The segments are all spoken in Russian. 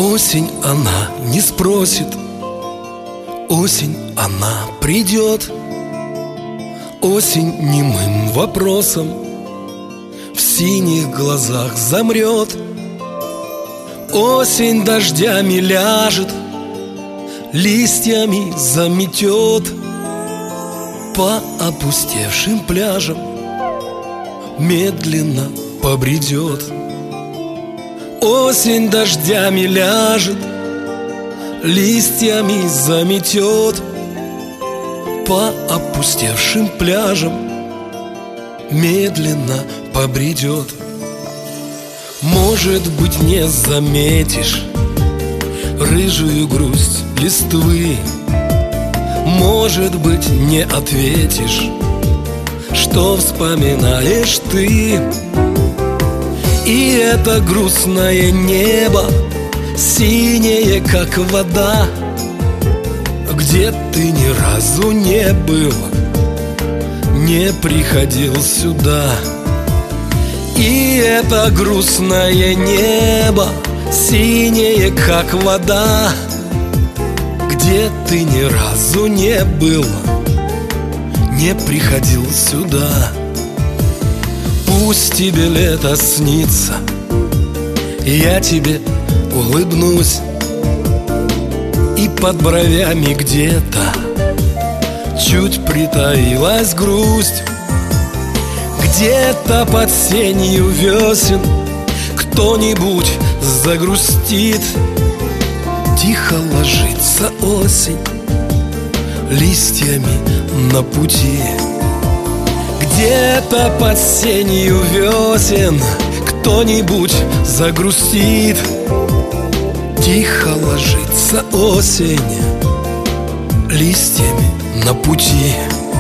Осень, она не спросит, осень, она придет. Осень немым вопросом в синих глазах замрет. Осень дождями ляжет, листьями заметет. По опустевшим пляжам медленно побредет. Осень дождями ляжет, листьями заметет. По опустевшим пляжам медленно побредет. Может быть, не заметишь рыжую грусть листвы, может быть, не ответишь, что вспоминаешь ты. И это грустное небо, синее, как вода, где ты ни разу не был, не приходил сюда. И это грустное небо, синее, как вода, где ты ни разу не был, не приходил сюда. Пусть тебе лето снится, я тебе улыбнусь, и под бровями где-то чуть притаилась грусть. Где-то под сенью весен кто-нибудь загрустит. Тихо ложится осень листьями на пути. Где-то под сенью весен кто-нибудь загрустит. Тихо ложится осень листьями на пути.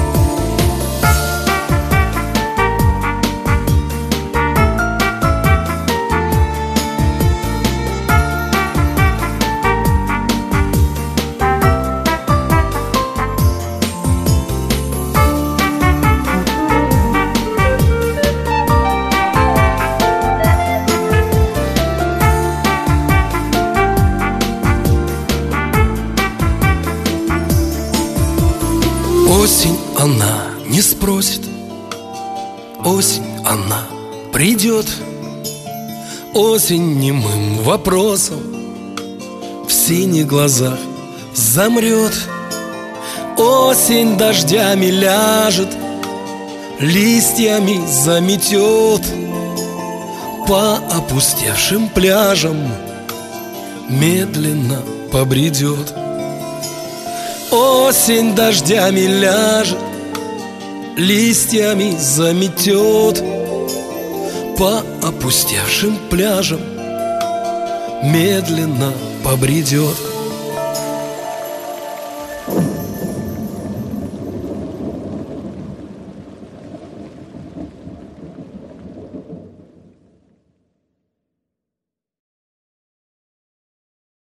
Осень, она не спросит, осень, она придет. Осень немым вопросом в синих глазах замрет. Осень дождями ляжет, листьями заметет. По опустевшим пляжам медленно побредет. Осень дождями ляжет, листьями заметет. По опустевшим пляжам медленно побредет.